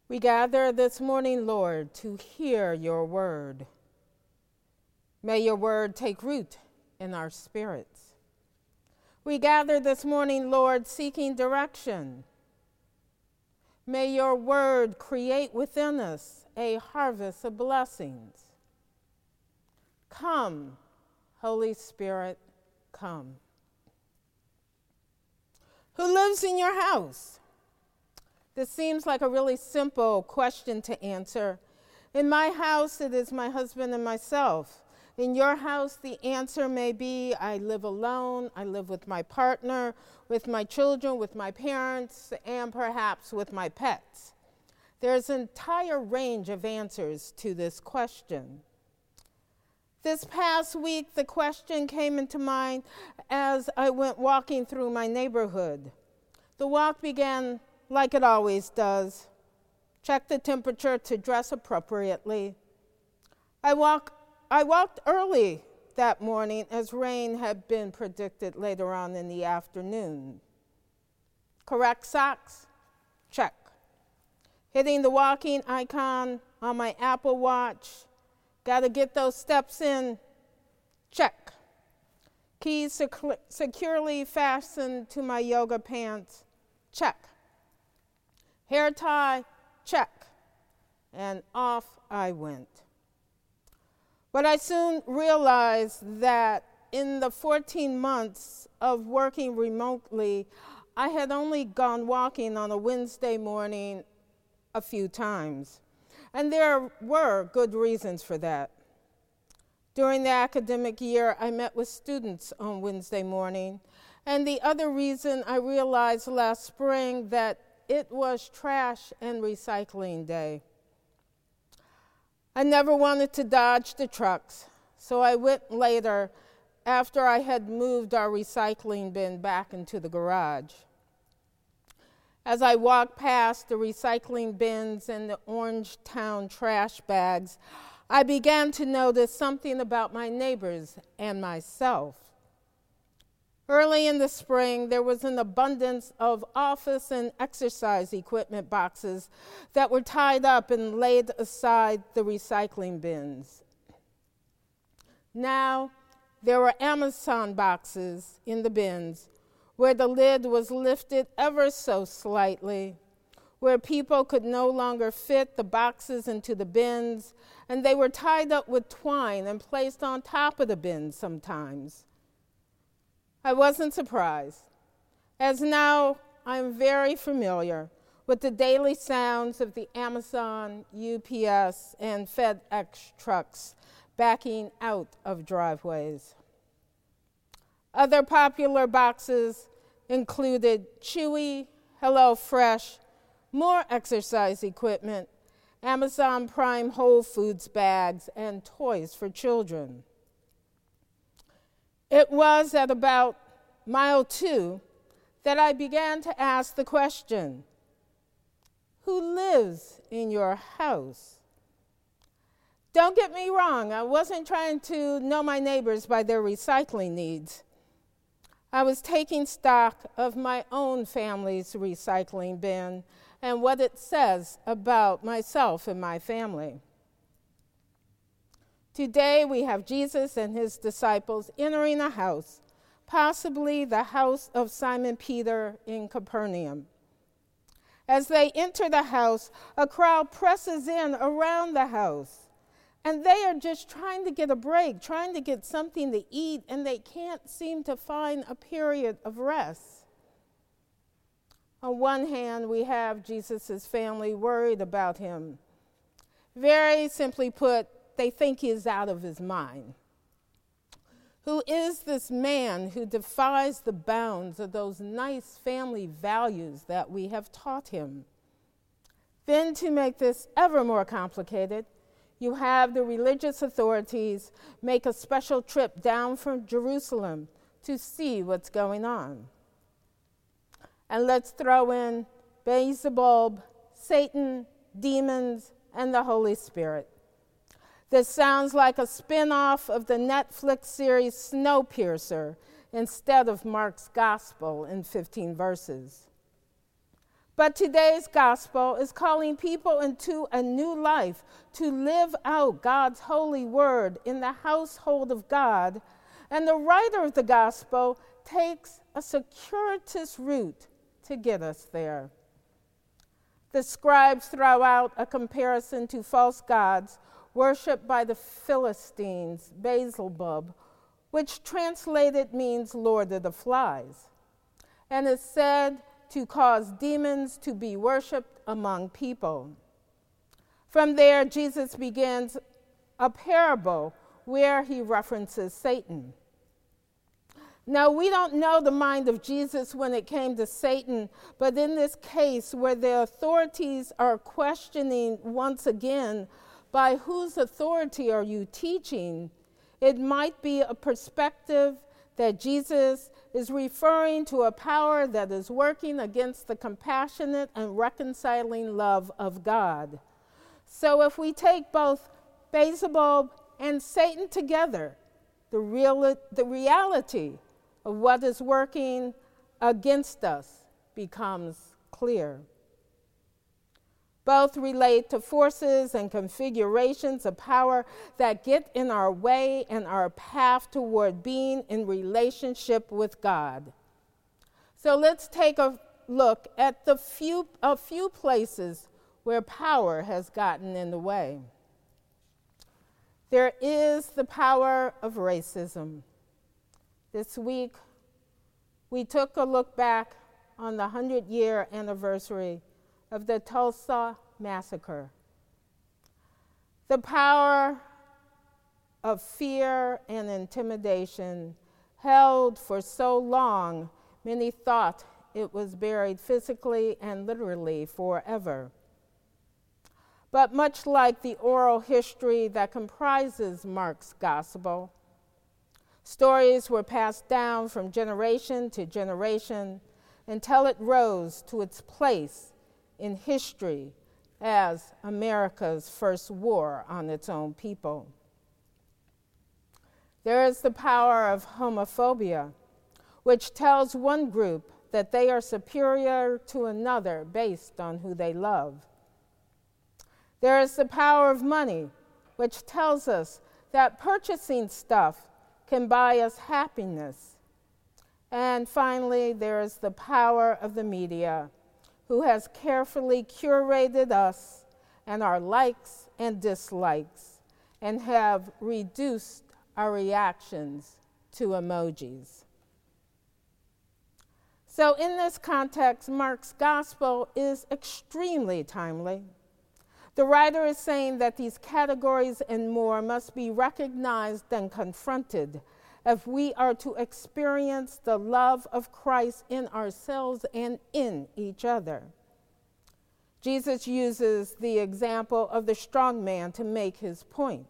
We gather this morning, Lord, to hear your word. May your word take root in our spirits. We gather this morning, Lord, seeking direction. May your word create within us a harvest of blessings. Come, Holy Spirit, come. Who lives in your house? This seems like a really simple question to answer. In my house, it is my husband and myself. In your house, the answer may be, I live alone, I live with my partner, with my children, with my parents, and perhaps with my pets. There's an entire range of answers to this question. This past week, the question came into mind as I went walking through my neighborhood. The walk began like it always does. Check the temperature to dress appropriately. I walked early that morning as rain had been predicted later on in the afternoon. Correct socks? Check. Hitting the walking icon on my Apple Watch. Got to get those steps in? Check. Keys securely fastened to my yoga pants? Check. Hair tie? Check. And off I went. But I soon realized that in the 14 months of working remotely, I had only gone walking on a Wednesday morning a few times. And there were good reasons for that. During the academic year, I met with students on Wednesday morning. And the other reason I realized last spring that it was trash and recycling day. I never wanted to dodge the trucks, so I went later after I had moved our recycling bin back into the garage. As I walked past the recycling bins and the Orangetown trash bags, I began to notice something about my neighbors and myself. Early in the spring, there was an abundance of office and exercise equipment boxes that were tied up and laid aside the recycling bins. Now, there were Amazon boxes in the bins where the lid was lifted ever so slightly, where people could no longer fit the boxes into the bins, and they were tied up with twine and placed on top of the bins sometimes. I wasn't surprised, as now I'm very familiar with the daily sounds of the Amazon, UPS, and FedEx trucks backing out of driveways. Other popular boxes included Chewy, HelloFresh, more exercise equipment, Amazon Prime Whole Foods bags, and toys for children. It was at about mile 2 that I began to ask the question, who lives in your house? Don't get me wrong, I wasn't trying to know my neighbors by their recycling needs. I was taking stock of my own family's recycling bin and what it says about myself and my family. Today we have Jesus and his disciples entering a house, possibly the house of Simon Peter in Capernaum. As they enter the house, a crowd presses in around the house, and they are just trying to get a break, trying to get something to eat, and they can't seem to find a period of rest. On one hand, we have Jesus' family worried about him. Very simply put, they think he is out of his mind. Who is this man who defies the bounds of those nice family values that we have taught him? Then, to make this ever more complicated, you have the religious authorities make a special trip down from Jerusalem to see what's going on. And let's throw in Beelzebub, Satan, demons, and the Holy Spirit. This sounds like a spin-off of the Netflix series Snowpiercer instead of Mark's Gospel in 15 verses. But today's gospel is calling people into a new life, to live out God's holy word in the household of God. And the writer of the gospel takes a circuitous route to get us there. The scribes throw out a comparison to false gods worshipped by the Philistines, Beelzebub, which translated means Lord of the Flies, and is said to cause demons to be worshipped among people. From there, Jesus begins a parable where he references Satan. Now, we don't know the mind of Jesus when it came to Satan, but in this case where the authorities are questioning once again, by whose authority are you teaching? It might be a perspective that Jesus is referring to a power that is working against the compassionate and reconciling love of God. So if we take both Beelzebub and Satan together, the reality of what is working against us becomes clear. Both relate to forces and configurations of power that get in our way and our path toward being in relationship with God. So let's take a look at a few places where power has gotten in the way. There is the power of racism. This week, we took a look back on the 100-year anniversary of the Tulsa Massacre. The power of fear and intimidation held for so long, many thought it was buried physically and literally forever. But much like the oral history that comprises Mark's gospel, stories were passed down from generation to generation until it rose to its place in history as America's first war on its own people. There is the power of homophobia, which tells one group that they are superior to another based on who they love. There is the power of money, which tells us that purchasing stuff can buy us happiness. And finally, there is the power of the media, who has carefully curated us and our likes and dislikes and have reduced our reactions to emojis. So in this context, Mark's gospel is extremely timely. The writer is saying that these categories and more must be recognized and confronted if we are to experience the love of Christ in ourselves and in each other. Jesus uses the example of the strong man to make his point.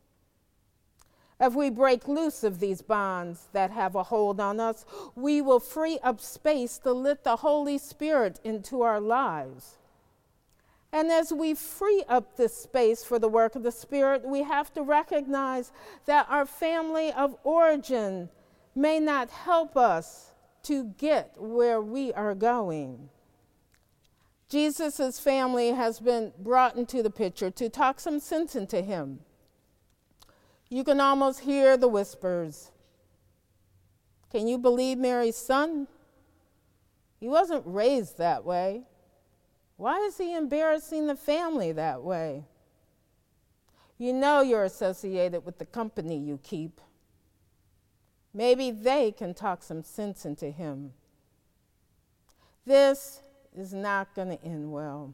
If we break loose of these bonds that have a hold on us, we will free up space to let the Holy Spirit into our lives. And as we free up this space for the work of the Spirit, we have to recognize that our family of origin may not help us to get where we are going. Jesus' family has been brought into the picture to talk some sense into him. You can almost hear the whispers. Can you believe Mary's son? He wasn't raised that way. Why is he embarrassing the family that way? You know you're associated with the company you keep. Maybe they can talk some sense into him. This is not going to end well.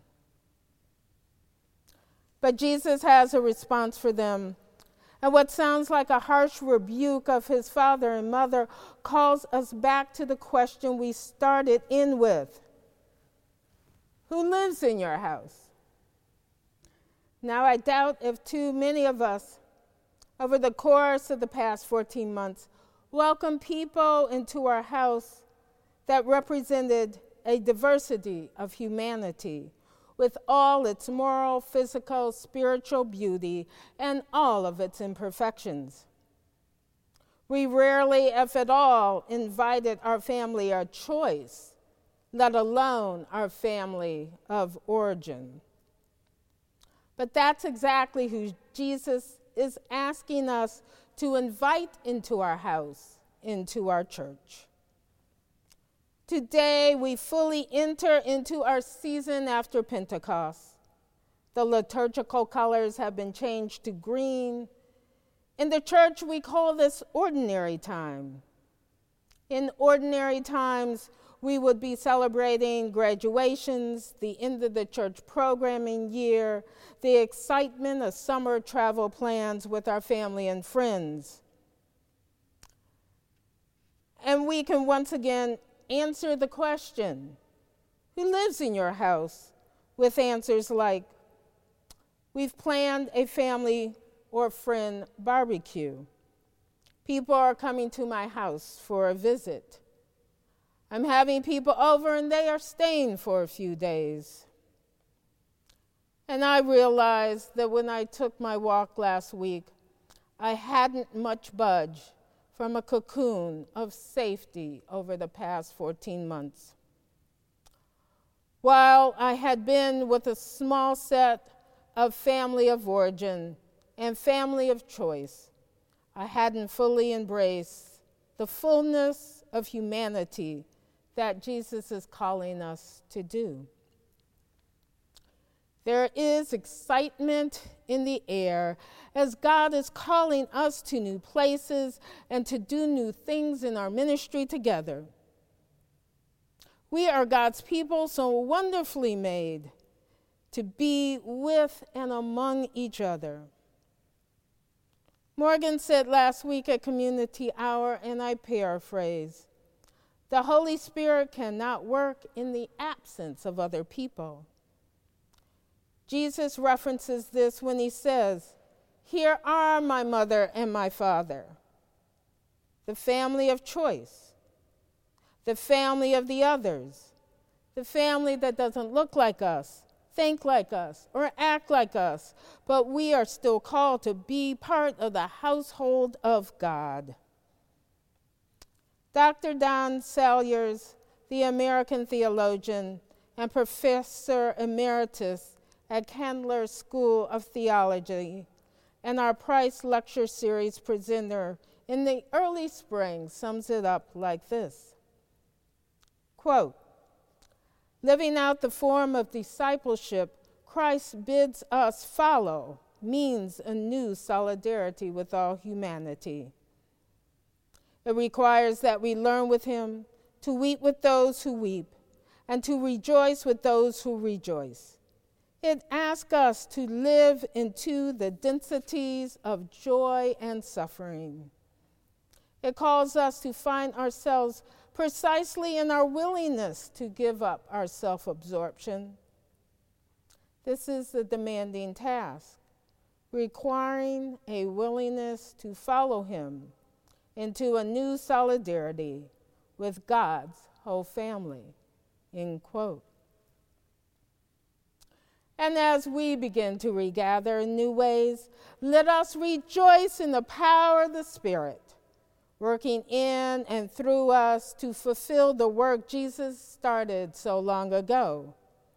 But Jesus has a response for them. And what sounds like a harsh rebuke of his father and mother calls us back to the question we started in with. Who lives in your house? Now, I doubt if too many of us, over the course of the past 14 months, welcomed people into our house that represented a diversity of humanity, with all its moral, physical, spiritual beauty, and all of its imperfections. We rarely, if at all, invited our family or choice let alone our family of origin. But that's exactly who Jesus is asking us to invite into our house, into our church. Today, we fully enter into our season after Pentecost. The liturgical colors have been changed to green. In the church, we call this ordinary time. In ordinary times, we would be celebrating graduations, the end of the church programming year, the excitement of summer travel plans with our family and friends. And we can once again answer the question, who lives in your house? With answers like, we've planned a family or friend barbecue. People are coming to my house for a visit. I'm having people over and they are staying for a few days. And I realized that when I took my walk last week, I hadn't much budge from a cocoon of safety over the past 14 months. While I had been with a small set of family of origin and family of choice, I hadn't fully embraced the fullness of humanity that Jesus is calling us to do. There is excitement in the air as God is calling us to new places and to do new things in our ministry together. We are God's people, so wonderfully made to be with and among each other. Morgan said last week at Community Hour, and I paraphrase, the Holy Spirit cannot work in the absence of other people. Jesus references this when he says, here are my mother and my father, the family of choice, the family of the others, the family that doesn't look like us, think like us, or act like us, but we are still called to be part of the household of God. Dr. Don Salyers, the American theologian and professor emeritus at Candler School of Theology, and our Price Lecture Series presenter in the early spring, sums it up like this. Quote, living out the form of discipleship Christ bids us follow means a new solidarity with all humanity. It requires that we learn with him to weep with those who weep and to rejoice with those who rejoice. It asks us to live into the densities of joy and suffering. It calls us to find ourselves precisely in our willingness to give up our self-absorption. This is a demanding task, requiring a willingness to follow him into a new solidarity with God's whole family, end quote. And as we begin to regather in new ways, let us rejoice in the power of the Spirit, working in and through us to fulfill the work Jesus started so long ago.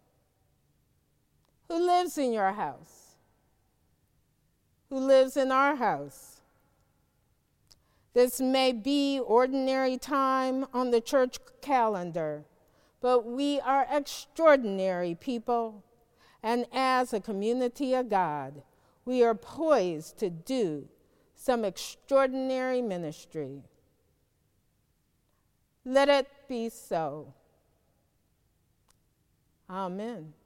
Who lives in your house? Who lives in our house? This may be ordinary time on the church calendar, but we are extraordinary people. And as a community of God, we are poised to do some extraordinary ministry. Let it be so. Amen.